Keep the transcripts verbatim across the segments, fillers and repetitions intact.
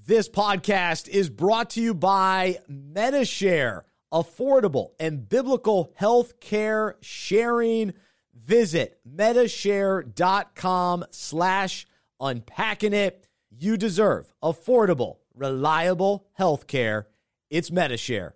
This podcast is brought to you by Medi-Share, affordable and biblical health care sharing. Visit Medi-Share.com slash unpacking it. You deserve affordable, reliable health care. It's Medi-Share.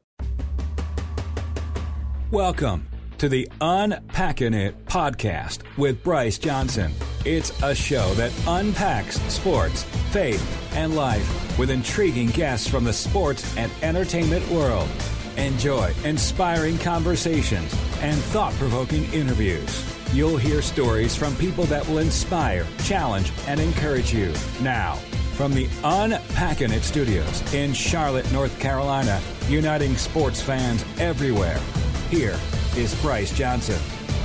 Welcome to the Unpacking It podcast with Bryce Johnson. It's a show that unpacks sports, faith, and life with intriguing guests from the sports and entertainment world. Enjoy inspiring conversations and thought-provoking interviews. You'll hear stories from people that will inspire, challenge, and encourage you. Now, from the Unpacking It studios in Charlotte, North Carolina, uniting sports fans everywhere, here is Bryce Johnson.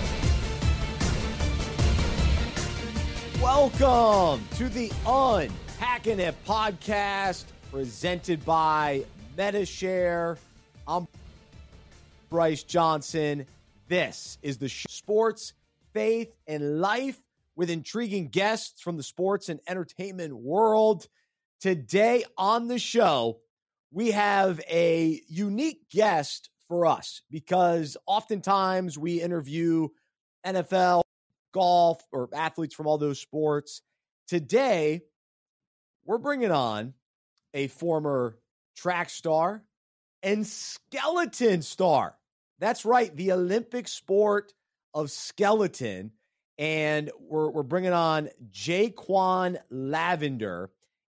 Welcome to the Unpacking It podcast presented by Medi-Share. I'm Bryce Johnson. This is the sports, faith, and life with intriguing guests from the sports and entertainment world. Today on the show, we have a unique guest for us because oftentimes we interview N F L, golf, or athletes from all those sports. Today, we're bringing on a former track star and skeleton star. That's right, the Olympic sport of skeleton. And we're, we're bringing on Jaquan Lavender.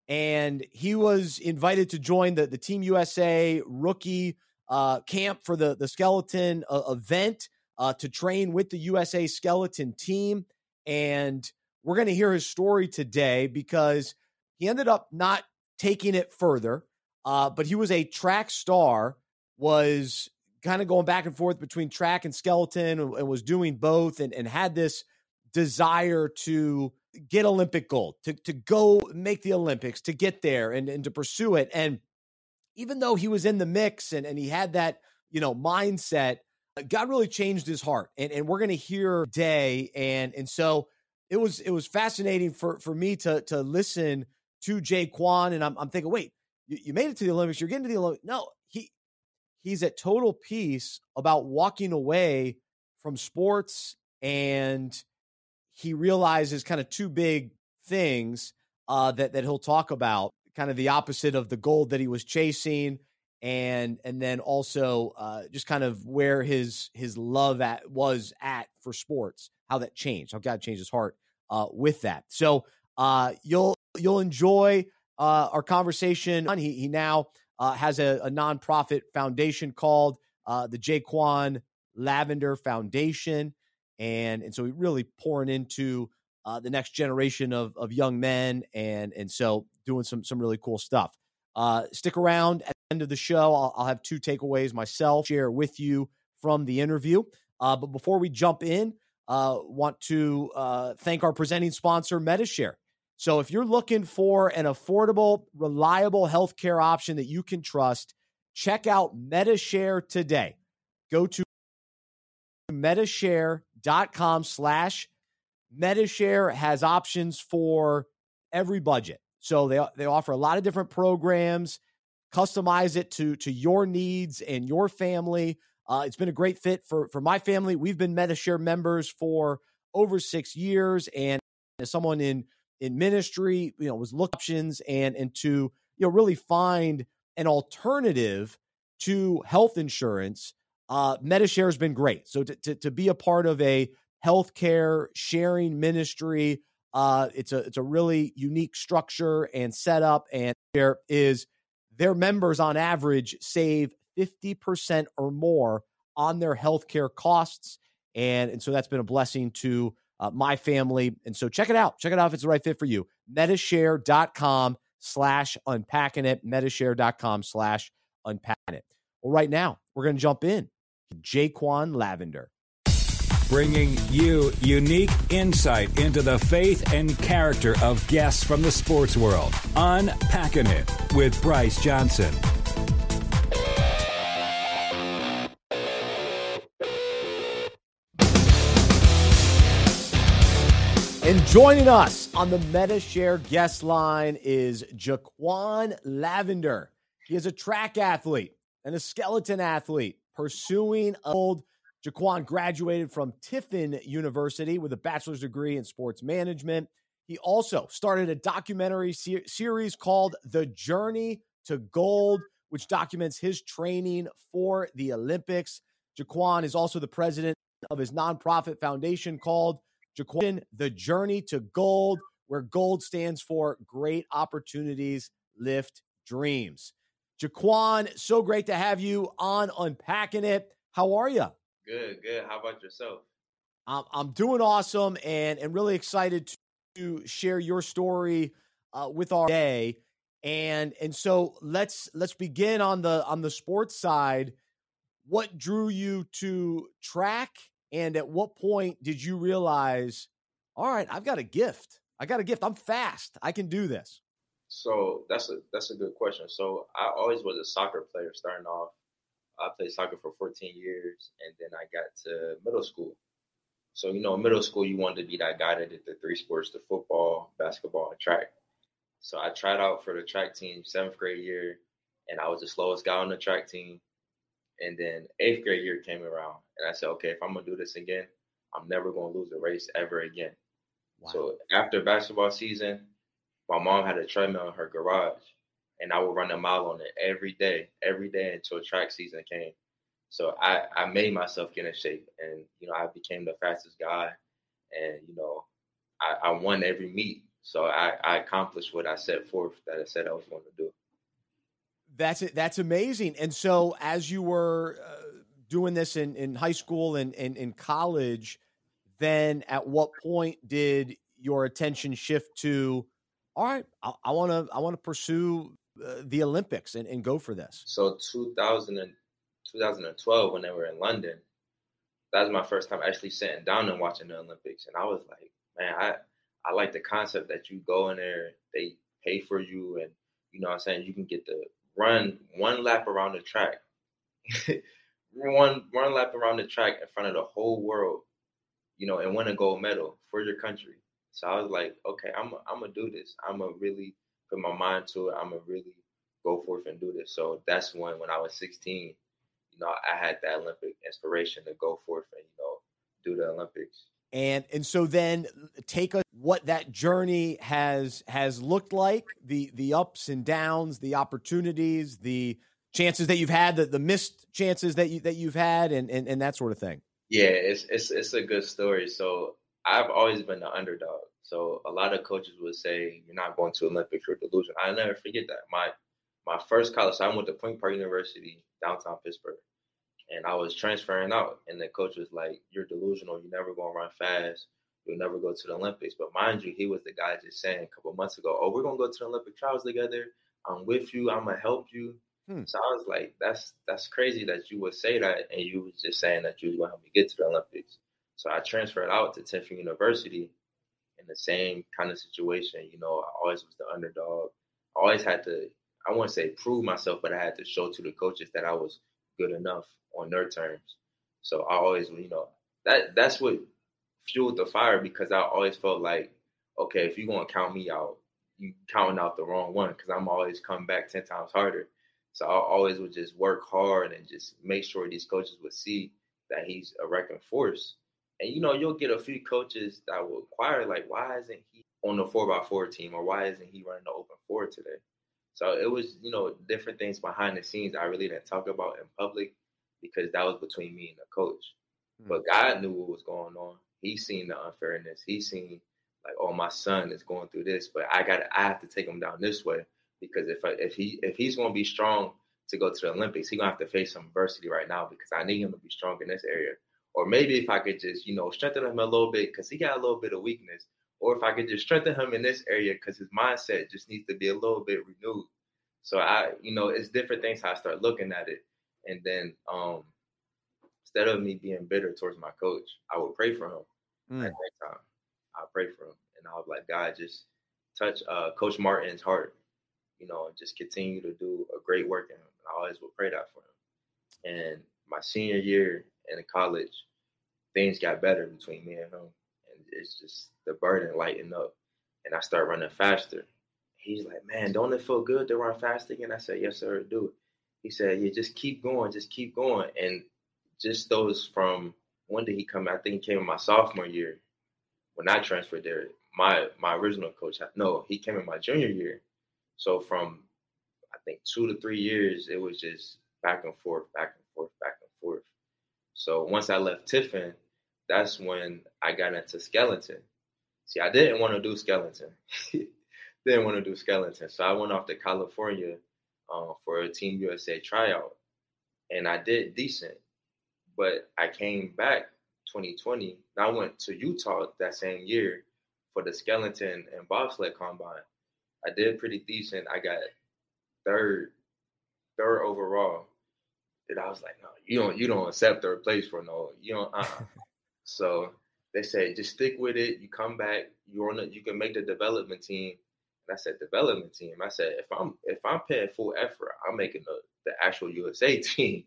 And he was invited to join the, the Team U S A rookie uh, camp for the, the skeleton uh, event uh, to train with the U S A skeleton team. And we're going to hear his story today because he ended up not taking it further. Uh, but he was a track star, was kind of going back and forth between track and skeleton and, and was doing both and, and had this desire to get Olympic gold, to, to go make the Olympics, to get there and, and to pursue it. And even though he was in the mix and, and he had that, you know, mindset, God really changed his heart. And, and we're going to hear today. And, and so it was, it was fascinating for, for me to, to listen to Jaquan. And I'm, I'm thinking, wait, you, you made it to the Olympics. You're getting to the Olympics. No, he, he's at total peace about walking away from sports. And he realizes kind of two big things uh, that, that he'll talk about, kind of the opposite of the gold that he was chasing. And, and then also uh, just kind of where his, his love at was at for sports, how that changed, how God changed his heart uh, with that. So uh, you'll, you'll enjoy uh, our conversation. He, he now uh, has a, a nonprofit foundation called uh, the Jaquan Lavender Foundation. And, and so we really pouring into uh, the next generation of, of young men. And, and so doing some, some really cool stuff. Uh, stick around at the end of the show. I'll, I'll have two takeaways myself, share with you from the interview. Uh, but before we jump in, uh, want to uh, thank our presenting sponsor, Medi-Share. So if you're looking for an affordable, reliable healthcare option that you can trust, check out Medi-Share today. Go to Medi-Share.com slash Medi-Share has options for every budget. So they they offer a lot of different programs, customize it to, to your needs and your family. Uh, it's been a great fit for, for my family. We've been Medi-Share members for over six years. And as someone in, in ministry, you know, was looking at options and, and to, you know, really find an alternative to health insurance. Uh, Medi-Share has been great. So to, to, to be a part of a healthcare sharing ministry, uh, it's a it's a really unique structure and setup. And there is their members on average save fifty percent or more on their healthcare costs, and and so that's been a blessing to uh, my family. And so check it out. Check it out if it's the right fit for you. Medi-Share.com slash unpacking it. Medi-Share.com slash unpacking it. Well, right now we're going to jump in. Jaquan Lavender. Bringing you unique insight into the faith and character of guests from the sports world. Unpacking It with Bryce Johnson. And joining us On the Medi-Share guest line is Jaquan Lavender. He is a track athlete and a skeleton athlete pursuing old. Jaquan graduated from Tiffin University with a bachelor's degree in sports management. He also started a documentary ser- series called The Journey to Gold, which documents his training for the Olympics. Jaquan is also the president of his nonprofit foundation called Jaquan, The Journey to Gold, where gold stands for Great Opportunities Lift Dreams. Jaquan, so great to have you on Unpacking It. How are you? Good, good. How about yourself? I'm, I'm doing awesome and, and really excited to, to share your story uh, with our day. And and so let's let's begin on the on the sports side. What drew you to track, and at what point did you realize, all right, I've got a gift. I got a gift. I'm fast. I can do this. So that's a that's a good question. So I always was a soccer player starting off. I played soccer for fourteen years, and then I got to middle school. So, you know, in middle school, you wanted to be that guy that did the three sports, the football, basketball, and track. So I tried out for the track team seventh grade year, and I was the slowest guy on the track team. And then eighth grade year came around, and I said, okay, if I'm going to do this again, I'm never going to lose a race ever again. Wow. So after basketball season, my mom had a treadmill in her garage, and I would run a mile on it every day, every day until track season came. So I, I made myself get in shape, and, you know, I became the fastest guy, and, you know, I, I won every meet. So I, I accomplished what I set forth that I said I was going to do. That's it. That's amazing. And so as you were uh, doing this in, in high school and, and in college, then at what point did your attention shift to, all right, I want to I want to pursue uh, the Olympics and, and go for this? So two thousand and, twenty twelve, when they were in London, that was my first time actually sitting down and watching the Olympics. And I was like, man, I, I like the concept that you go in there, they pay for you, and, you know what I'm saying, you can get to run one lap around the track. one one lap around the track in front of the whole world, you know, and win a gold medal for your country. So I was like, okay, I'm I'm gonna do this. I'm gonna really put my mind to it. I'm gonna really go forth and do this. So that's when, when I was sixteen, you know, I had that Olympic inspiration to go forth and, you know, do the Olympics. And and so then take us what that journey has has looked like, the the ups and downs, the opportunities, the chances that you've had, the, the missed chances that you that you've had, and, and and that sort of thing. Yeah, it's it's it's a good story. So I've always been the underdog. So a lot of coaches would say, you're not going to Olympics, you're delusional. I never forget that. My my first college, so I went to Point Park University, downtown Pittsburgh. And I was transferring out, and the coach was like, you're delusional. You're never going to run fast. You'll never go to the Olympics. But mind you, he was the guy just saying a couple of months ago, oh, we're going to go to the Olympic trials together. I'm with you. I'm going to help you. Hmm. So I was like, that's that's crazy that you would say that, and you was just saying that you was going to help me get to the Olympics. So I transferred out to Tiffin University in the same kind of situation. You know, I always was the underdog. I always had to, I wouldn't say prove myself, but I had to show to the coaches that I was good enough on their terms. So I always, you know, that that's what fueled the fire, because I always felt like, okay, if you're going to count me out, you counting out the wrong one, because I'm always coming back ten times harder. So I always would just work hard and just make sure these coaches would see that he's a wrecking force. And, you know, you'll get a few coaches that will inquire, like, why isn't he on the four by four team, or why isn't he running the open four today? So it was, you know, different things behind the scenes I really didn't talk about in public, because that was between me and the coach. Mm-hmm. But God knew what was going on. He seen the unfairness. He seen, like, oh, my son is going through this, but I got I have to take him down this way, because if I, if he if he's going to be strong to go to the Olympics, he's going to have to face some adversity right now, because I need him to be strong in this area. Or maybe if I could just, you know, strengthen him a little bit, because he got a little bit of weakness. Or if I could just strengthen him in this area, because his mindset just needs to be a little bit renewed. So I, you know, it's different things how I start looking at it. And then um, instead of me being bitter towards my coach, I would pray for him mm. at that time. I pray for him. And I was like, God, just touch uh, Coach Martin's heart, you know, and just continue to do a great work in him. And I always would pray that for him. And my senior year in college, things got better between me and him. And it's just the burden lightened up. and I start running faster. He's like, man, don't it feel good to run fast again? I said, yes, sir, do. He said, yeah, just keep going, just keep going. And just those from, when did he come? I think he came in my sophomore year when I transferred there. My my original coach, no, he came in my junior year. So from, I think, two to three years, it was just back and forth, back and forth, back and forth. So once I left Tiffin, that's when I got into skeleton. See, I didn't want to do skeleton. didn't want to do skeleton. So I went off to California uh, for a Team U S A tryout. And I did decent. But I came back twenty twenty. And I went to Utah that same year for the skeleton and bobsled combine. I did pretty decent. I got third, third overall. And I was like, no, you don't, you don't accept third place for no, you don't. Uh-uh. So they said, just stick with it. You come back. You're on. The, you can make the development team. And I said, development team. I said, if I'm if I'm paying full effort, I'm making the, the actual U S A team.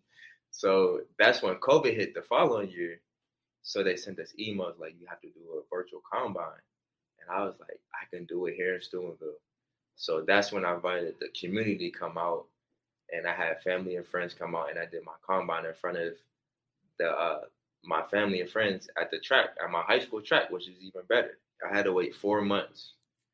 So that's when COVID hit the following year. So they sent us emails like, you have to do a virtual combine. And I was like, I can do it here in Steubenville. So that's when I invited the community to come out. And I had family and friends come out, and I did my combine in front of the uh, my family and friends at the track, at my high school track, which is even better. I had to wait four months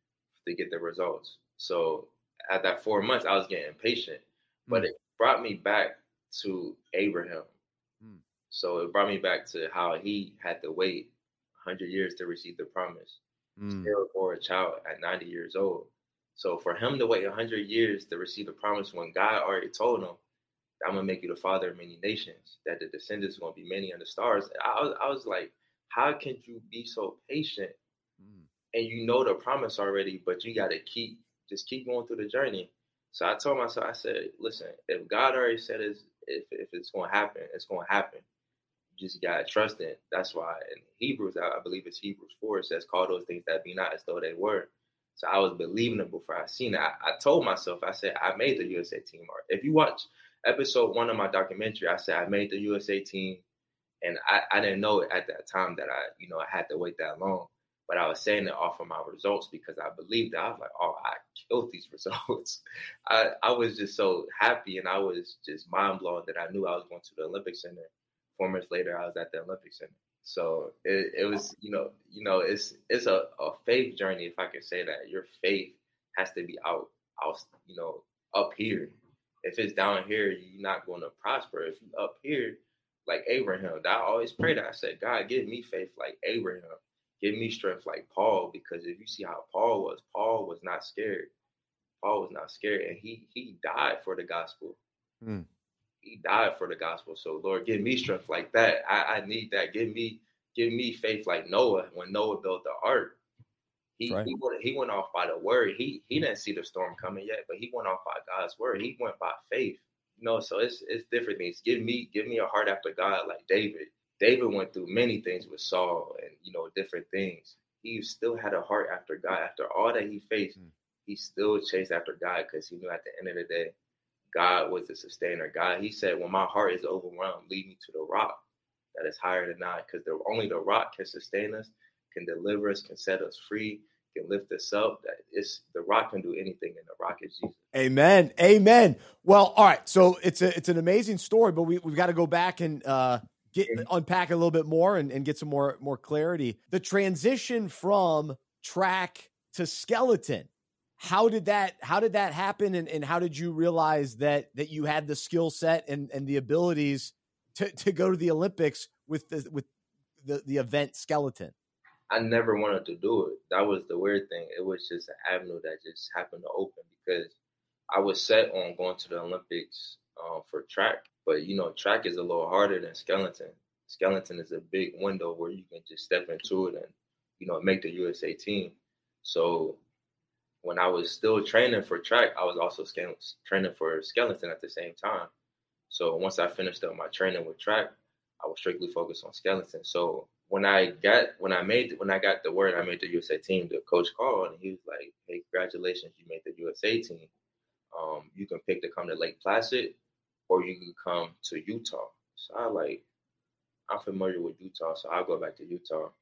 to get the results. So at that four months, I was getting impatient. But mm. it brought me back to Abraham. Mm. So it brought me back to how he had to wait one hundred years to receive the promise. Mm. Still bore a child at ninety years old. So for him to wait one hundred years to receive the promise when God already told him, I'm going to make you the father of many nations, that the descendants are going to be many on the stars. I was, I was like, how can you be so patient mm. and you know the promise already, but you got to keep, just keep going through the journey. So I told myself, I said, listen, if God already said it's, if, if it's going to happen, it's going to happen. You just got to trust it. That's why in Hebrews, I believe it's Hebrews four, it says, call those things that be not as though they were. So I was believing it before I seen it. I, I told myself, I said, I made the U S A team. If you watch episode one of my documentary, I said I made the U S A team. And I, I didn't know it at that time that I, you know, I had to wait that long. But I was saying it off of my results because I believed that. I was like, oh, I killed these results. I, I was just so happy, and I was just mind blown that I knew I was going to the Olympic Center. Four months later, I was at the Olympic Center. So it, it was, you know, you know, it's it's a, a faith journey, if I can say that. Your faith has to be out, out, you know, up here. If it's down here, you're not going to prosper. If you're up here, like Abraham, I always prayed that. I said, God, give me faith like Abraham. Give me strength like Paul, because if you see how Paul was, Paul was not scared. Paul was not scared, and he he died for the gospel. Mm. He died for the gospel. So Lord, give me strength like that. I, I need that. Give me, give me faith like Noah. When Noah built the ark, he right. he, went, he went off by the word. He he didn't see the storm coming yet, but he went off by God's word. He went by faith. You know, so it's it's different things. Give me give me a heart after God like David. David went through many things with Saul and, you know, different things. He still had a heart after God. After all that he faced, mm. he still chased after God because he knew at the end of the day, God was the sustainer. God, he said, when my heart is overwhelmed, lead me to the rock that is higher than I, because the, only the rock can sustain us, can deliver us, can set us free, can lift us up. That it's the rock can do anything, and the rock is Jesus. Amen. Amen. Well, all right. So it's a it's an amazing story, but we we've got to go back and uh, get unpack a little bit more and, and get some more more clarity. The transition from track to skeleton. How did that how did that happen, and, and how did you realize that that you had the skill set and, and the abilities to, to go to the Olympics with the with the, the event skeleton? I never wanted to do it. That was the weird thing. It was just an avenue that just happened to open because I was set on going to the Olympics um, for track. But, you know, track is a little harder than skeleton. Skeleton is a big window where you can just step into it and, you know, make the U S A team. So when I was still training for track, I was also training for skeleton at the same time. So once I finished up my training with track, I was strictly focused on skeleton. So when I got when I made when I got the word I made the U S A team, the coach called and he was like, "Hey, congratulations, you made the U S A team. Um, you can pick to come to Lake Placid, or you can come to Utah." So I like, I'm familiar with Utah, so I'll go back to Utah.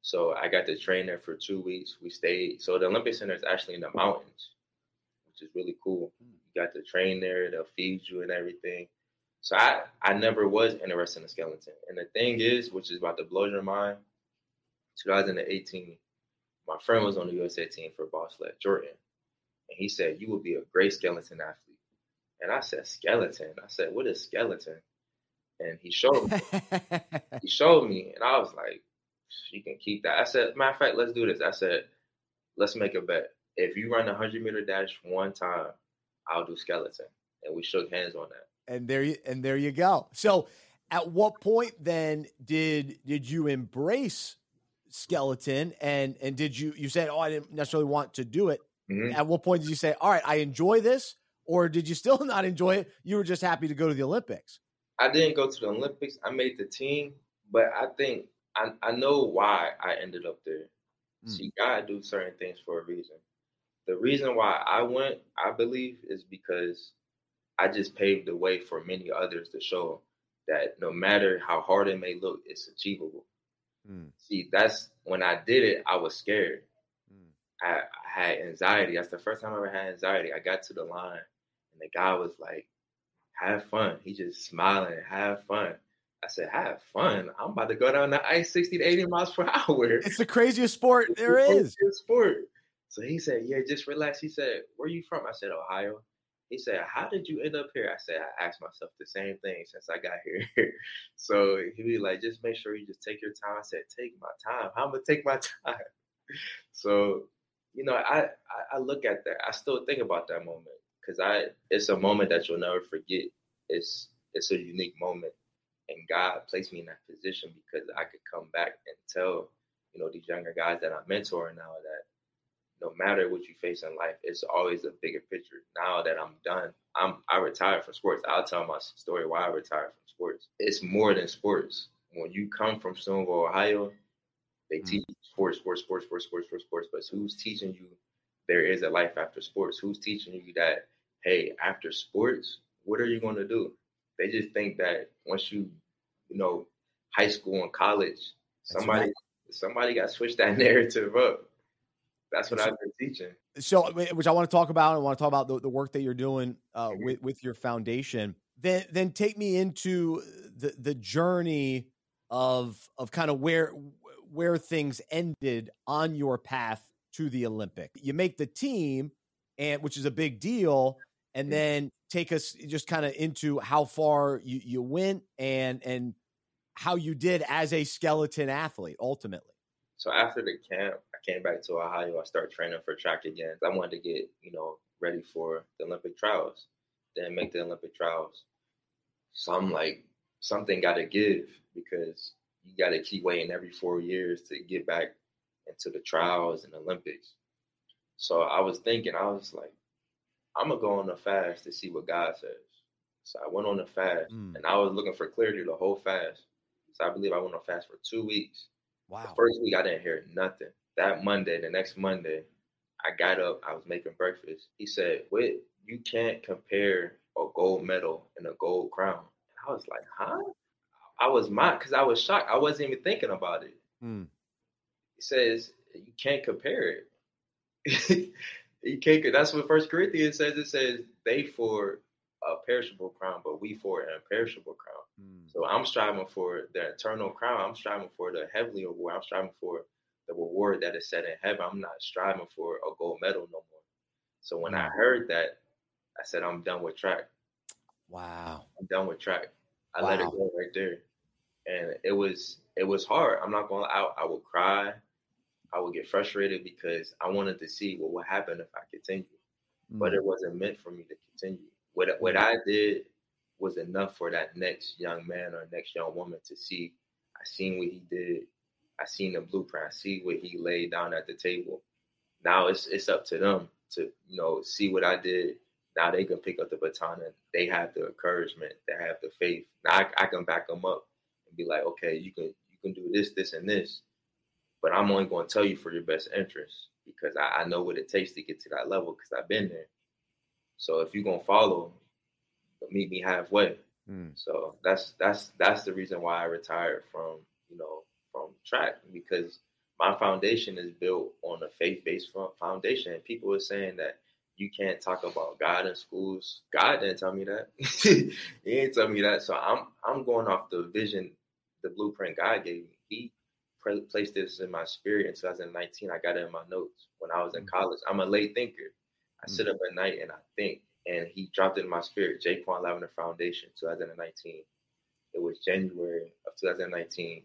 So I got to train there for two weeks. We stayed. So the Olympic Center is actually in the mountains, which is really cool. You got to train there. They'll feed you and everything. So I, I never was interested in skeleton. And the thing is, which is about to blow your mind, twenty eighteen, my friend was on the U S A team for bobsled, Jordan. And he said, you would be a great skeleton athlete. And I said, skeleton? I said, what is skeleton? And he showed me. he showed me. And I was like, you can keep that. I said, matter of fact, let's do this. I said, let's make a bet. If you run a hundred meter dash one time, I'll do skeleton. And we shook hands on that. And there you and there you go. So at what point then did did you embrace skeleton and and did you you said, oh, I didn't necessarily want to do it. Mm-hmm. At what point did you say, all right, I enjoy this? Or did you still not enjoy it? You were just happy to go to the Olympics. I didn't go to the Olympics. I made the team, but I think I, I know why I ended up there. Mm. See, God do certain things for a reason. The reason why I went, I believe, is because I just paved the way for many others to show that no matter how hard it may look, it's achievable. Mm. See, that's when I did it, I was scared. Mm. I, I had anxiety. That's the first time I ever had anxiety. I got to the line and the guy was like, have fun. He just smiling, have fun. I said, have fun. I'm about to go down the ice sixty to eighty miles per hour. It's the craziest sport it's there the is. Sport. So he said, yeah, just relax. He said, where are you from? I said, Ohio. He said, how did you end up here? I said, I asked myself the same thing since I got here. So he'd be like, just make sure you just take your time. I said, take my time. How am I going to take my time? So, you know, I, I, I look at that. I still think about that moment because I it's a moment that you'll never forget. It's it's a unique moment. And God placed me in that position because I could come back and tell, you know, these younger guys that I'm mentoring now that no matter what you face in life, it's always a bigger picture. Now that I'm done, I'm I retired from sports. I'll tell my story why I retired from sports. It's more than sports. When you come from Stoneville, Ohio, they mm-hmm. teach you sports, sports, sports, sports, sports, sports, sports. But who's teaching you there is a life after sports? Who's teaching you that, hey, after sports, what are you going to do? They just think that once you, you know, high school and college, somebody right. somebody got to switch that narrative up. That's what so, I've been teaching. So, which I want to talk about. I want to talk about the, the work that you're doing uh, mm-hmm. with, with your foundation. Then, then take me into the the journey of of kind of where where things ended on your path to the Olympic. You make the team, and which is a big deal. And mm-hmm. then take us just kind of into how far you, you went and and how you did as a skeleton athlete ultimately. So after the camp, I came back to Ohio. I started training for track again. I wanted to get, you know, ready for the Olympic trials, then make the Olympic trials. So I'm like, something got to give because you got to keep waiting every four years to get back into the trials and Olympics. So I was thinking, I was like, I'm going to go on a fast to see what God says. So I went on a fast, mm. and I was looking for clarity the whole fast. So I believe I went on a fast for two weeks. Wow. The first week, I didn't hear nothing. That Monday, the next Monday, I got up. I was making breakfast. He said, wait, you can't compare a gold medal and a gold crown. And I was like, huh? I was mad because I was shocked. I wasn't even thinking about it. Mm. He says, you can't compare it. You can't. That's what First Corinthians says. It says they for a perishable crown, but we for an imperishable crown. Mm. So I'm striving for the eternal crown. I'm striving for the heavenly reward. I'm striving for the reward that is set in heaven. I'm not striving for a gold medal no more. So when mm. I heard that, I said, I'm done with track. Wow. I'm done with track. I wow. let it go right there. And it was it was hard. I'm not going to lie. I would cry. I would get frustrated because I wanted to see what would happen if I continued. Mm. But it wasn't meant for me to continue. What what I did was enough for that next young man or next young woman to see. I seen what he did. I seen the blueprint. I see what he laid down at the table. Now it's it's up to them to, you know, see what I did. Now they can pick up the baton and they have the encouragement. They have the faith. Now I, I can back them up and be like, okay, you can you can do this, this, and this. But I'm only going to tell you for your best interest because I, I know what it takes to get to that level because I've been there. So if you're going to follow, meet me halfway. Mm. So that's that's that's the reason why I retired from, you know, from track because my foundation is built on a faith-based foundation. And people are saying that you can't talk about God in schools. God didn't tell me that. He didn't tell me that. So I'm I'm going off the vision, the blueprint God gave me. He pre- placed this in my spirit in two thousand nineteen. I got it in my notes when I was in college. I'm a late thinker. I sit up at night and I think. And he dropped it in my spirit, Jaquan Lavender Foundation, twenty nineteen. It was January of two thousand nineteen.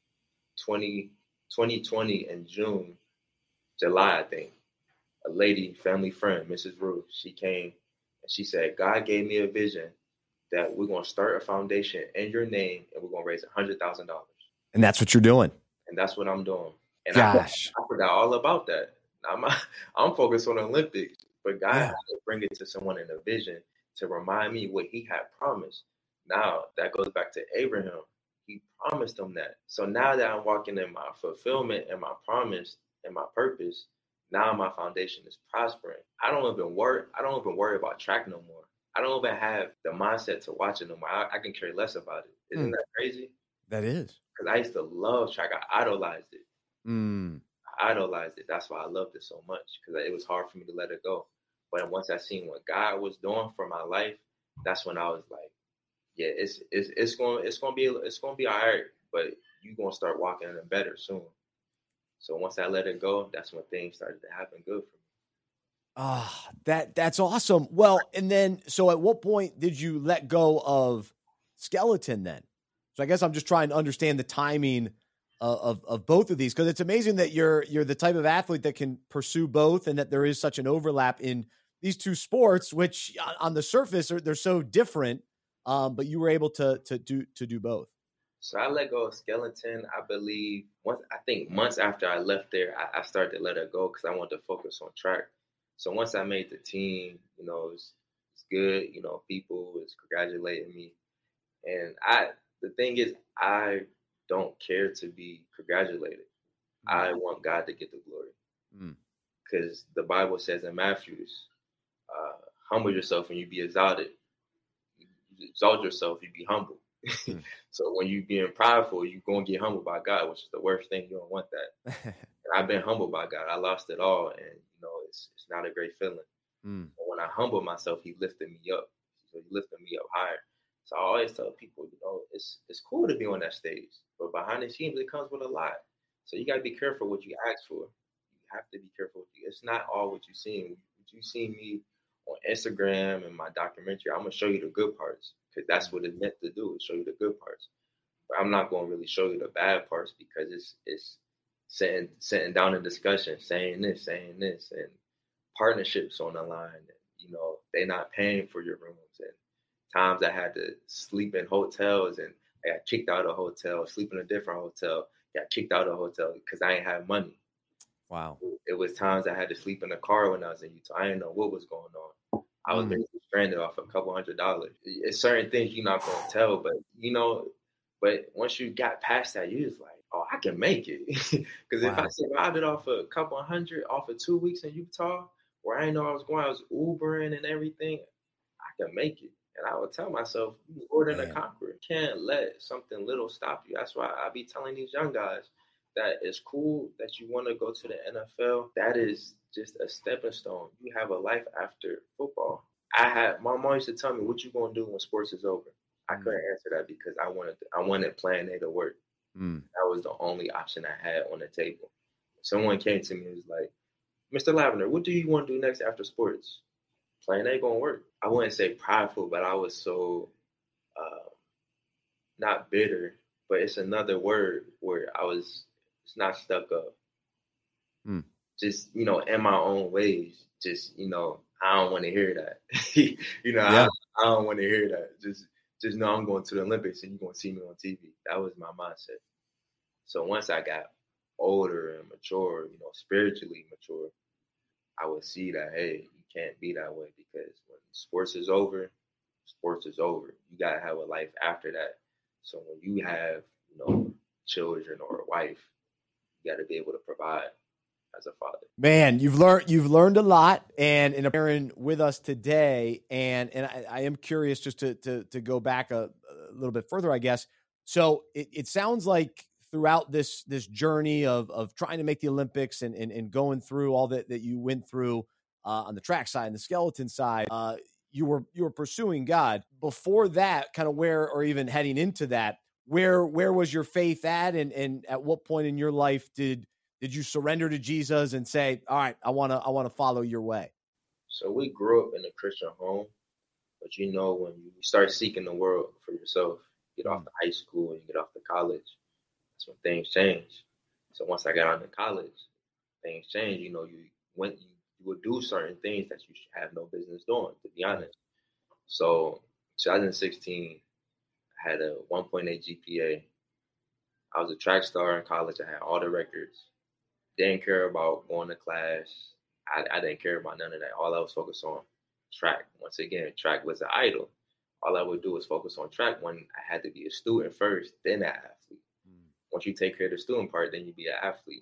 twenty, twenty twenty in June, July, I think. A lady, family friend, Missus Ruth, she came and she said, God gave me a vision that we're going to start a foundation in your name and we're going to raise one hundred thousand dollars. And that's what you're doing. And that's what I'm doing. And Gosh. I, I forgot all about that. I'm, I'm focused on the Olympics, but God Yeah. had to bring it to someone in a vision to remind me what he had promised. Now, that goes back to Abraham. He promised him that. So now that I'm walking in my fulfillment and my promise and my purpose, now my foundation is prospering. I don't even worry. I don't even worry about track no more. I don't even have the mindset to watch it no more. I, I can care less about it. Isn't mm. that crazy? That is. Because I used to love track. I idolized it. Mm. I idolized it. That's why I loved it so much, because it was hard for me to let it go. But once I seen what God was doing for my life, that's when I was like, yeah, it's it's it's going it's going to be it's going to be all right, but you're going to start walking in it better soon. So once I let it go, that's when things started to happen good for me. Ah, oh, that that's awesome. Well, and then so at what point did you let go of Skeleton then? So I guess I'm just trying to understand the timing of of, of both of these, because it's amazing that you're you're the type of athlete that can pursue both, and that there is such an overlap in these two sports, which on the surface are they're so different. Um, but you were able to to do to do both. So I let go of Skeleton, I believe, once I think months after I left there, I, I started to let it go because I wanted to focus on track. So once I made the team, you know, it's it's good. You know, people was congratulating me, and I the thing is, I don't care to be congratulated. Mm. I want God to get the glory, because mm. the Bible says in Matthew's, uh, "Humble yourself and you be exalted." Exalt yourself, you be humble. Mm. So when you being prideful, you're going to get humbled by God, which is the worst thing. You don't want that. And I've been humbled by God. I lost it all, and you know it's it's not a great feeling. Mm. But when I humble myself, he lifted me up. So he lifted me up higher. So I always tell people, you know, it's it's cool to be on that stage, but behind the scenes, it comes with a lot. So you got to be careful what you ask for. You have to be careful. What you, it's not all what you see. What you see me on Instagram and my documentary, I'm gonna show you the good parts, because that's what it's meant to do, is show you the good parts. But I'm not gonna really show you the bad parts, because it's it's sitting sitting down in discussion, saying this, saying this, and partnerships on the line. And, you know, they're not paying for your rooms, and times I had to sleep in hotels, and I got kicked out of a hotel, sleep in a different hotel, got kicked out of a hotel because I ain't have money. Wow. It was times I had to sleep in the car when I was in Utah. I didn't know what was going on. I was mm. basically stranded off a couple hundred dollars. It's certain things you're not going to tell, but, you know, but once you got past that, you just like, oh, I can make it. Because wow. if I survived it off a couple hundred, off of two weeks in Utah, where I didn't know I was going, I was Ubering and everything, I can make it. And I would tell myself, you more than a conqueror. You can't let something little stop you. That's why I be telling these young guys, that it's cool that you want to go to the N F L. That is just a stepping stone. You have a life after football. I had my mom used to tell me, "What you gonna do when sports is over?" I mm. couldn't answer that because I wanted I wanted Plan A to work. Mm. That was the only option I had on the table. Someone came to me and was like, "Mister Lavender, what do you want to do next after sports?" Plan A gonna work. I wouldn't say prideful, but I was so uh, not bitter, but it's another word where I was. It's not stuck up. Mm. Just, you know, in my own ways. Just, you know, I don't want to hear that. you know, yeah. I, I don't want to hear that. Just, just know I'm going to the Olympics and you're going to see me on T V. That was my mindset. So once I got older and mature, you know, spiritually mature, I would see that, hey, you can't be that way, because when sports is over, sports is over. You got to have a life after that. So when you have, you know, children or a wife, you got to be able to provide as a father. Man, you've learned you've learned a lot, and in appearing with us today, and and I, I am curious just to to to go back a, a little bit further, I guess. So it, it sounds like throughout this this journey of of trying to make the Olympics and and, and going through all that that you went through uh, on the track side and the skeleton side, uh, you were you were pursuing God. Before that, kind of where, or even heading into that, where where was your faith at, and and at what point in your life did did you surrender to Jesus and say, all right, I want to I want to follow your way? So we grew up in a Christian home, but you know, when you start seeking the world for yourself, get off to high school and get off to college, that's when things change. So once I got into college, things changed. You know, you went, you, you would do certain things that you should have no business doing, to be honest. So twenty sixteen, I had a one point eight G P A. I was a track star in college. I had all the records. Didn't care about going to class. I, I didn't care about none of that. All I was focused on track. Once again, track was an idol. All I would do was focus on track when I had to be a student first, then an athlete. Mm. Once you take care of the student part, then you be an athlete.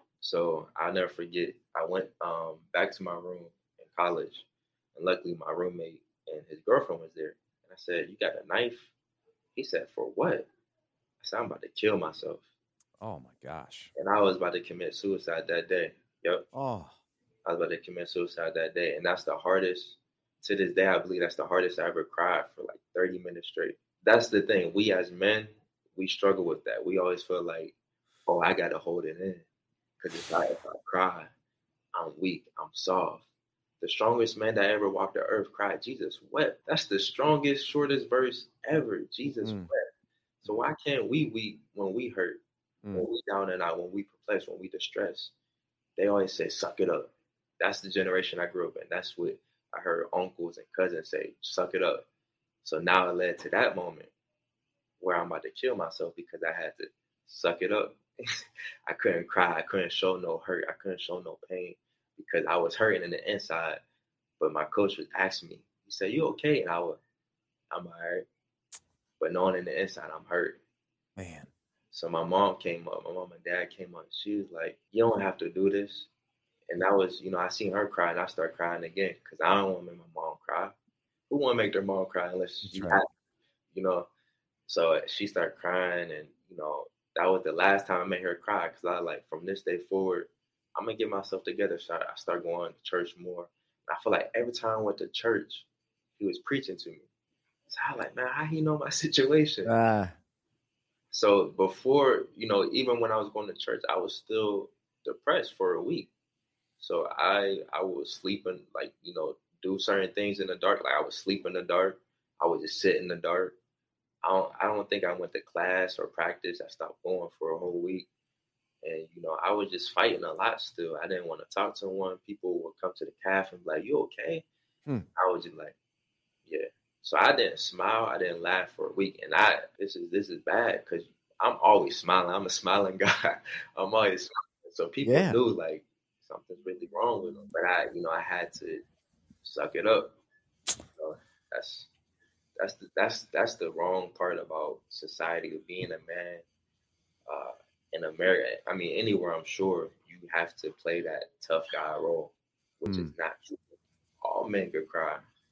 So I'll never forget, I went um, back to my room in college, and luckily my roommate and his girlfriend was there. And I said, "You got a knife?" He said, "For what?" I said, "I'm about to kill myself." Oh, my gosh. And I was about to commit suicide that day. Yep. Oh. I was about to commit suicide that day. And that's the hardest, to this day, I believe that's the hardest I ever cried for like thirty minutes straight. That's the thing. We as men, we struggle with that. We always feel like, oh, I got to hold it in. Because if I, if I cry, I'm weak, I'm soft. The strongest man that ever walked the earth cried, Jesus wept. That's the strongest, shortest verse ever. Jesus mm. wept. So why can't we weep when we hurt? Mm. When we down and out, when we perplexed, when we distressed? They always say, suck it up. That's the generation I grew up in. That's what I heard uncles and cousins say, suck it up. So now it led to that moment where I'm about to kill myself because I had to suck it up. I couldn't cry. I couldn't show no hurt. I couldn't show no pain because I was hurting in the inside. But my coach would ask me, he said, "You okay?" And I would, I'm all right. But knowing in the inside, I'm hurt. Man. So my mom came up. My mom and dad came up. She was like, "You don't have to do this." And that was, you know, I seen her cry and I started crying again because I don't want to make my mom cry. Who want to make their mom cry unless you right. have, you know? So she started crying, and, you know, that was the last time I made her cry because I like, from this day forward, I'm going to get myself together. So I started going to church more. And I feel like every time I went to church, he was preaching to me. So I was like, man, how he know my situation? Uh. So before, you know, even when I was going to church, I was still depressed for a week. So I I was sleeping, like, you know, do certain things in the dark. Like I would sleep in the dark. I would just sit in the dark. I don't, I don't think I went to class or practice. I stopped going for a whole week. And, you know, I was just fighting a lot still. I didn't want to talk to anyone. People would come to the cafe and be like, "You okay?" Hmm. I was just like, yeah. So I didn't smile. I didn't laugh for a week. And I this is this is bad because I'm always smiling. I'm a smiling guy. I'm always smiling. So people yeah. knew, like, something's really wrong with them. But I, you know, I had to suck it up. So that's that's the, that's that's the wrong part about society of being a man uh, in America. I mean, anywhere, I'm sure you have to play that tough guy role, which mm. is not true. All men could cry.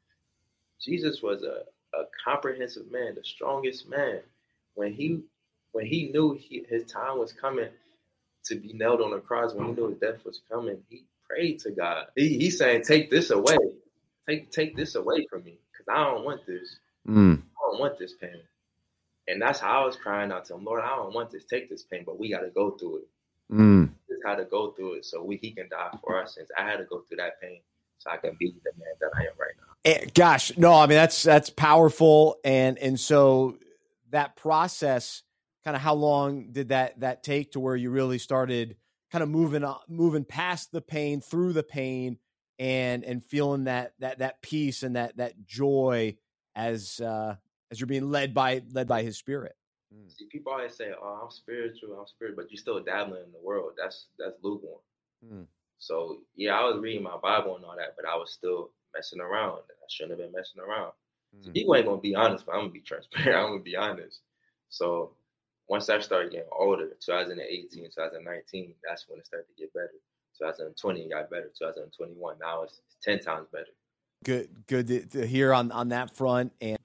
Jesus was a, a comprehensive man, the strongest man. When he when he knew he, his time was coming to be nailed on the cross, when he knew his death was coming, he prayed to God. He, he's saying, "Take this away. Take take this away from me, because I don't want this. Mm. I don't want this pain." And that's how I was crying out to him, "Lord, I don't want this. Take this pain, but we got to go through it. Mm. This is how to go through it, so we he can die for our sins. I had to go through that pain so I can be the man that I am right now." And gosh, no, I mean that's that's powerful, and and so that process. Kind of how long did that that take to where you really started kind of moving on, moving past the pain, through the pain, and and feeling that that that peace and that that joy as uh, as you're being led by led by His Spirit. Mm. See, people always say, "Oh, I'm spiritual, I'm spiritual," but you're still dabbling in the world. That's that's lukewarm. Mm. So yeah, I was reading my Bible and all that, but I was still messing around. I shouldn't have been messing around. Mm. So people ain't gonna be honest, but I'm gonna be transparent. I'm gonna be honest. So once I started getting older, twenty eighteen, twenty nineteen, that's when it started to get better. twenty twenty it got better. twenty twenty-one, now it's ten times better. Good, good to, to hear on, on that front. And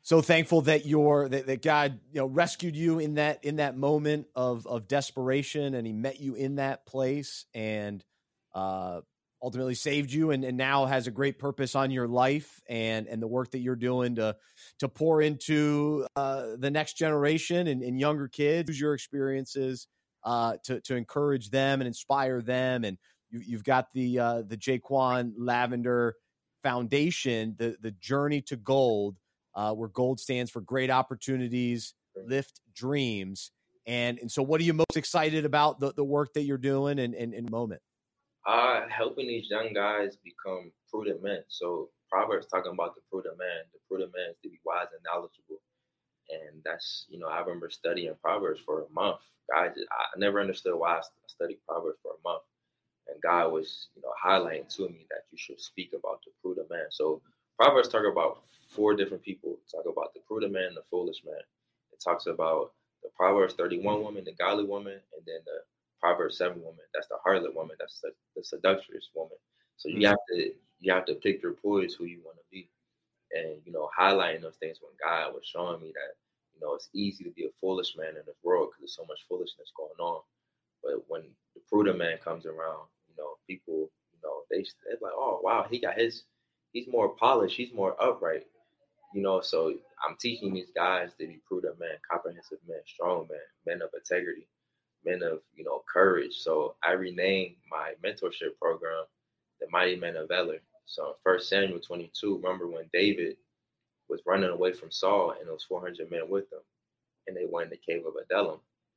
So thankful that you're that, that God, you know, rescued you in that in that moment of of desperation, and he met you in that place and uh, ultimately saved you, and, and now has a great purpose on your life and and the work that you're doing to to pour into uh, the next generation and, and younger kids. Use your experiences uh, to to encourage them and inspire them, and you, you've got the uh, the Jaquan Lavender Foundation, the the Journey to Gold. Uh, where gold stands for great opportunities, lift dreams. And and so what are you most excited about the, the work that you're doing in, in, in moment? Uh, helping these young guys become prudent men. So Proverbs talking about the prudent man. The prudent man is to be wise and knowledgeable. And that's, you know, I remember studying Proverbs for a month. God, I never understood why I studied Proverbs for a month. And God was, you know, highlighting to me that you should speak about the prudent man. So Proverbs talk about four different people. Talk about the prudent man and the foolish man. It talks about the Proverbs thirty-one woman, the godly woman, and then the Proverbs seven woman. That's the harlot woman. That's the, the seductress woman. So you mm-hmm. have to you have to pick your poise who you want to be, and you know, highlighting those things when God was showing me that, you know, it's easy to be a foolish man in this world because there's so much foolishness going on. But when the prudent man comes around, you know, people, you know, they they're like, oh wow, he got his. He's more polished. He's more upright, you know. So I'm teaching these guys to be prudent men, comprehensive men, strong men, men of integrity, men of, you know, courage. So I renamed my mentorship program the Mighty Men of Valor. So in First Samuel twenty-two, remember when David was running away from Saul and those four hundred men with him, and they went in the cave of Adullam.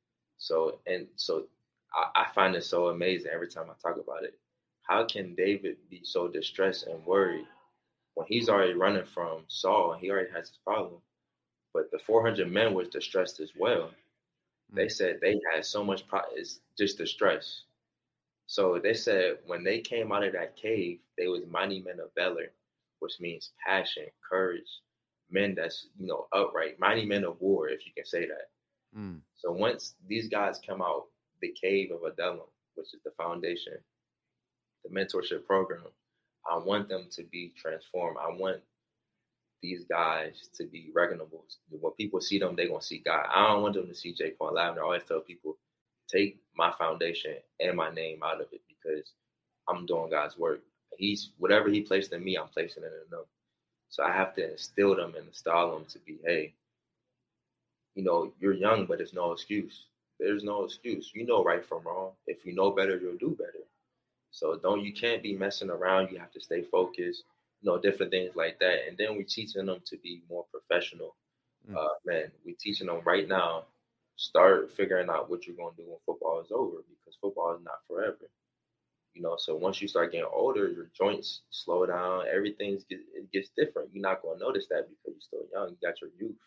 So and so I, I find it so amazing every time I talk about it. How can David be so distressed and worried when he's already running from Saul and he already has his problem? But the four hundred men was distressed as well. Mm-hmm. They said they had so much pro- it's just distress. So they said when they came out of that cave, they was mighty men of valor, which means passion, courage, men that's, you know, upright, mighty men of war, if you can say that. Mm. So once these guys come out the cave of Adullam, which is the foundation, the mentorship program, I want them to be transformed. I want these guys to be recognables. When people see them, they're going to see God. I don't want them to see Jaquan Lavender. I always tell people, take my foundation and my name out of it because I'm doing God's work. He's whatever he placed in me, I'm placing it in them. So I have to instill them and install them to be, hey, you know, you're young, but there's no excuse. There's no excuse. You know right from wrong. If you know better, you'll do better. So don't you can't be messing around. You have to stay focused, you know, different things like that. And then we're teaching them to be more professional. Mm. Uh, man, we're teaching them right now, start figuring out what you're going to do when football is over because football is not forever. You know, so once you start getting older, your joints slow down. Everything get, it gets different. You're not going to notice that because you're still young. You got your youth.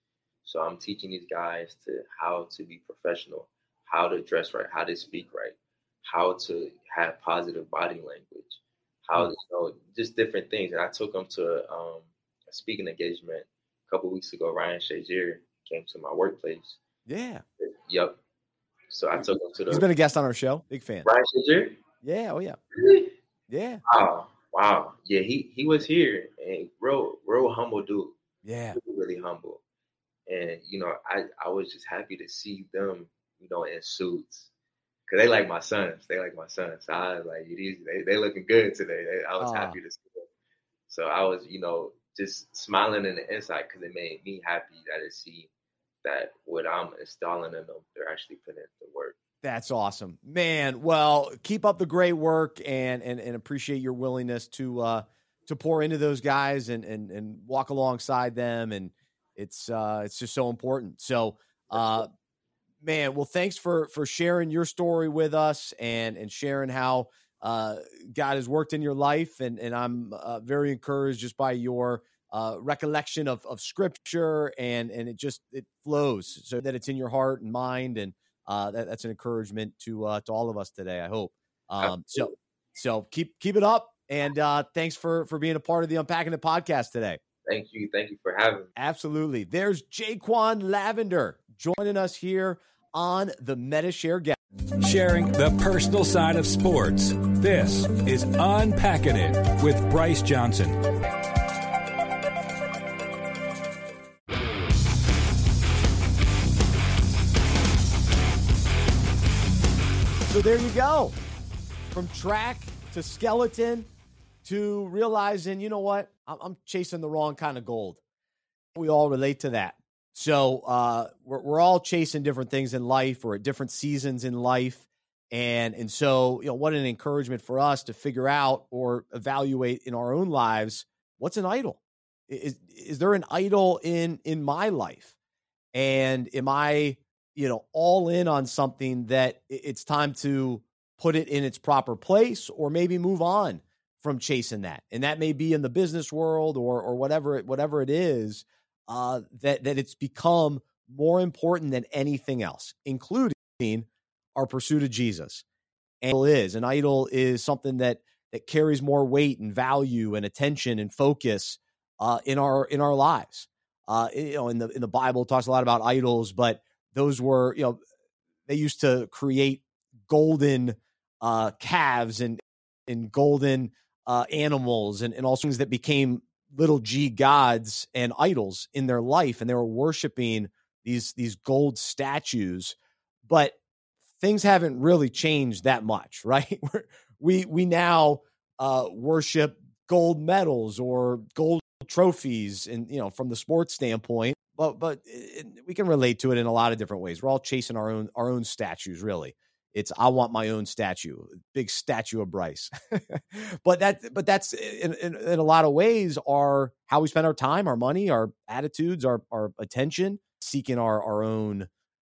So I'm teaching these guys to how to be professional, how to dress right, how to speak right, how to have positive body language, how, you know, just different things. And I took them to um, a speaking engagement a couple of weeks ago. Ryan Shazier came to my workplace. Yeah. Yep. So I took him to the. He's been a guest on our show. Big fan. Ryan Shazier? Yeah. Oh, yeah. Really? Yeah. Wow. Wow. Yeah, he, he was here and real, real humble dude. Yeah. Really, really humble. And, you know, I, I was just happy to see them, you know, in suits. Because they like my sons. They like my sons. So I was like, these, they, they looking good today. They, I was uh. happy to see them. So I was, you know, just smiling in the inside because it made me happy that I see that what I'm installing in them, they're actually putting it to work. That's awesome, man. Well, keep up the great work and and, and appreciate your willingness to uh, to pour into those guys and and and walk alongside them. And it's uh, it's just so important. So, uh, man, well, thanks for for sharing your story with us and and sharing how uh, God has worked in your life. And and I'm uh, very encouraged just by your uh, recollection of of Scripture and and it just it flows so that it's in your heart and mind and. Uh, that, that's an encouragement to uh, to all of us today, I hope. Um, so so keep keep it up, and uh, thanks for for being a part of the Unpacking It podcast today. Thank you. Thank you for having me. Absolutely. There's Jaquan Lavender joining us here on the Medi-Share Guest. Sharing the personal side of sports. This is Unpacking It with Bryce Johnson. there you go. From track to skeleton to realizing, you know what, I'm, I'm chasing the wrong kind of gold. We all relate to that. So uh, we're, we're all chasing different things in life or at different seasons in life. And, and so, you know, what an encouragement for us to figure out or evaluate in our own lives, what's an idol? Is, is there an idol in, in my life? And am I, you know, all in on something that it's time to put it in its proper place or maybe move on from chasing that? And that may be in the business world or, or whatever, it, whatever it is, uh, that, that it's become more important than anything else, including our pursuit of Jesus. An idol is an idol is something that, that carries more weight and value and attention and focus, uh, in our, in our lives. Uh, you know, in the, in the Bible it talks a lot about idols, but those were, you know, they used to create golden, uh, calves and, and golden, uh, animals and, and all things that became little g gods and idols in their life. And they were worshiping these, these gold statues, but things haven't really changed that much, right? we, we now, uh, worship gold medals or gold trophies and, you know, from the sports standpoint, but, but it, we can relate to it in a lot of different ways. We're all chasing our own, our own statues. Really. It's, I want my own statue, big statue of Bryce, but that, but that's in, in, in a lot of ways are how we spend our time, our money, our attitudes, our, our attention, seeking our, our own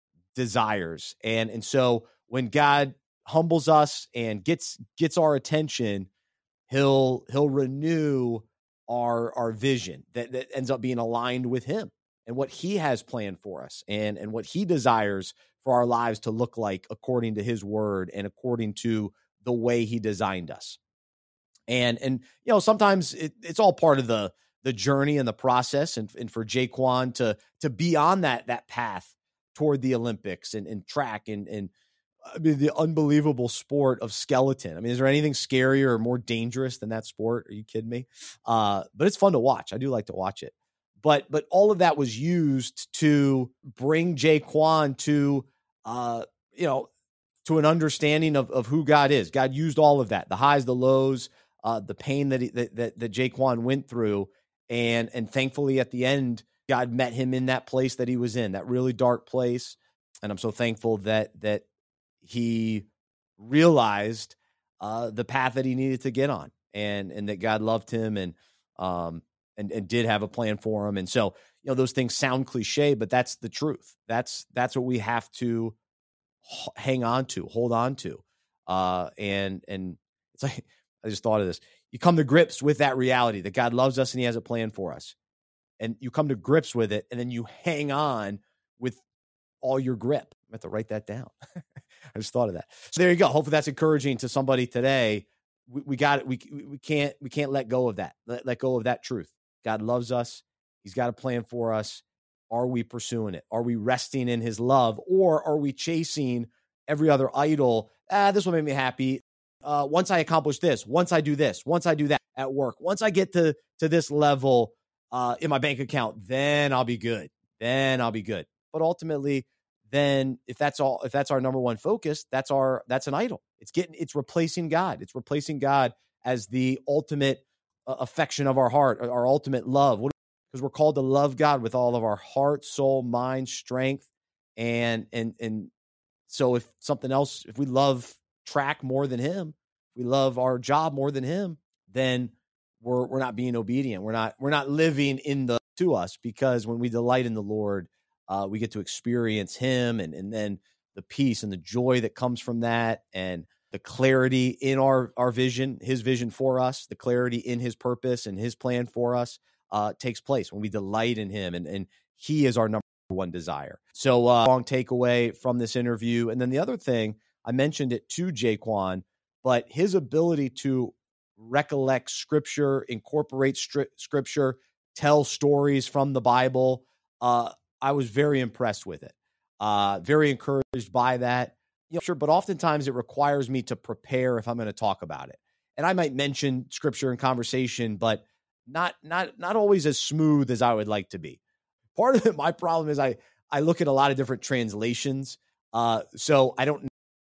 desires. And, and so when God humbles us and gets, gets our attention, he'll, he'll renew our, our vision that, that ends up being aligned with him and what he has planned for us and, and what he desires for our lives to look like according to his word and according to the way he designed us. And, and, you know, sometimes it, it's all part of the, the journey and the process. And, and for Jaquan to, to be on that, that path toward the Olympics and, and track and, and I mean, the unbelievable sport of skeleton. I mean, is there anything scarier or more dangerous than that sport? Are you kidding me? Uh, but it's fun to watch. I do like to watch it. But, but all of that was used to bring Jaquan to, uh, you know, to an understanding of, of who God is. God used all of that, the highs, the lows, uh, the pain that, he, that, that, that Jaquan went through. And, and thankfully at the end, God met him in that place that he was in, that really dark place. And I'm so thankful that, that he realized, uh, the path that he needed to get on and, and that God loved him and, um, and, and did have a plan for him. And so, you know, those things sound cliche, but that's the truth. That's, that's what we have to h- hang on to, hold on to. Uh, and, and it's like, I just thought of this. You come to grips with that reality that God loves us and he has a plan for us. And you come to grips with it. And then you hang on with all your grip. I have to write that down. I just thought of that. So there you go. Hopefully that's encouraging to somebody today. We, we got it. We, we can't, we can't let go of that. Let, let go of that truth. God loves us. He's got a plan for us. Are we pursuing it? Are we resting in his love, or are we chasing every other idol? Ah, this will make me happy. Uh, once I accomplish this, once I do this, once I do that at work, once I get to, to this level uh, in my bank account, then I'll be good. Then I'll be good. But ultimately, then if that's all, if that's our number one focus, that's our, that's an idol. It's getting, it's replacing God. It's replacing God as the ultimate uh, affection of our heart, our ultimate love. Because we're called to love God with all of our heart, soul, mind, strength. And, and, and so if something else, if we love track more than him, we love our job more than him, then we're, we're not being obedient. We're not, we're not living in the, to us, because when we delight in the Lord, Uh, we get to experience him and, and then the peace and the joy that comes from that and the clarity in our, our vision, his vision for us, the clarity in his purpose and his plan for us uh, takes place when we delight in him. And, and he is our number one desire. So uh, long takeaway from this interview. And then the other thing, I mentioned it to Jaquan, but his ability to recollect scripture, incorporate stri- scripture, tell stories from the Bible, uh, I was very impressed with it, uh, very encouraged by that. You know, sure, but oftentimes it requires me to prepare if I'm going to talk about it. And I might mention scripture in conversation, but not not not always as smooth as I would like to be. Part of it, my problem is I I look at a lot of different translations, uh, so I don't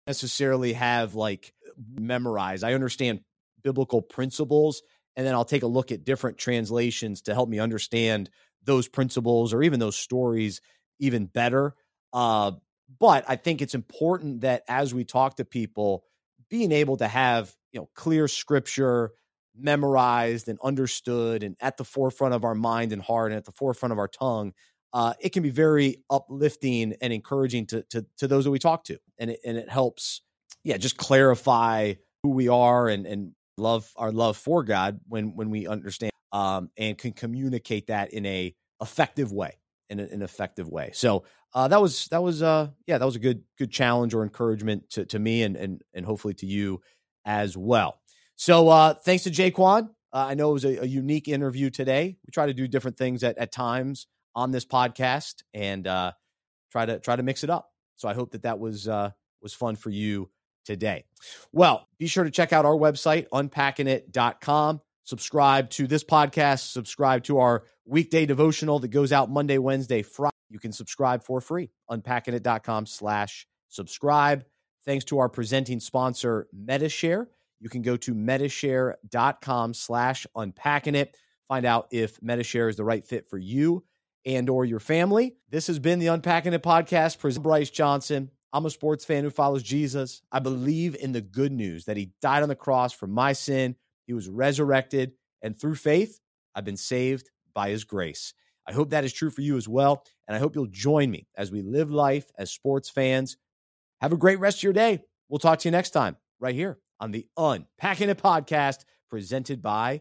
necessarily have like memorized. I understand biblical principles, and then I'll take a look at different translations to help me understand those principles or even those stories even better. Uh, but I think it's important that as we talk to people, being able to have, you know, clear scripture memorized and understood and at the forefront of our mind and heart and at the forefront of our tongue, uh, it can be very uplifting and encouraging to, to, to those that we talk to. And it, and it helps, yeah, just clarify who we are and, and love our love for God when, when we understand um, and can communicate that in a effective way, in a, an effective way. So uh, that was, that was, uh, yeah, that was a good, good challenge or encouragement to, to me and, and, and hopefully to you as well. So uh, thanks to Jaquan. Uh, I know it was a, a unique interview today. We try to do different things at, at times on this podcast and uh, try to try to mix it up. So I hope that that was uh, was fun for you today. Well, be sure to check out our website, unpacking it dot com. Subscribe to this podcast. Subscribe to our weekday devotional that goes out Monday, Wednesday, Friday. You can subscribe for free. unpacking it dot com slash subscribe. Thanks to our presenting sponsor, Metashare. You can go to metashare dot com slash unpacking it. Find out if Metashare is the right fit for you and or your family. This has been the Unpacking It podcast. Presented by Bryce Johnson. I'm a sports fan who follows Jesus. I believe in the good news that he died on the cross for my sin. He was resurrected, and through faith, I've been saved by his grace. I hope that is true for you as well, and I hope you'll join me as we live life as sports fans. Have a great rest of your day. We'll talk to you next time right here on the Unpacking It podcast presented by.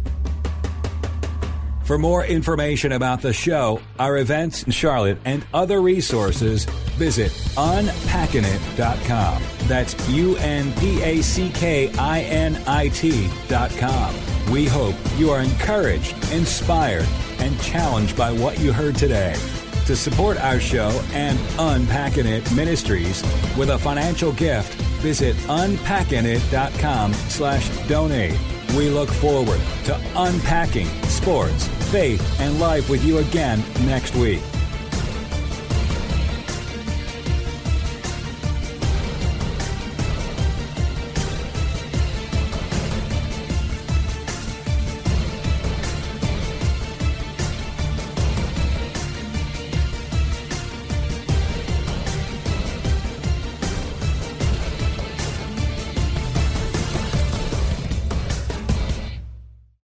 For more information about the show, our events in Charlotte, and other resources, visit unpacking it dot com. That's U N P A C K I N I T dot com. We hope you are encouraged, inspired, and challenged by what you heard today. To support our show and Unpacking It Ministries with a financial gift, visit unpacking it dot com slash donate. We look forward to unpacking sports, faith, and life with you again next week.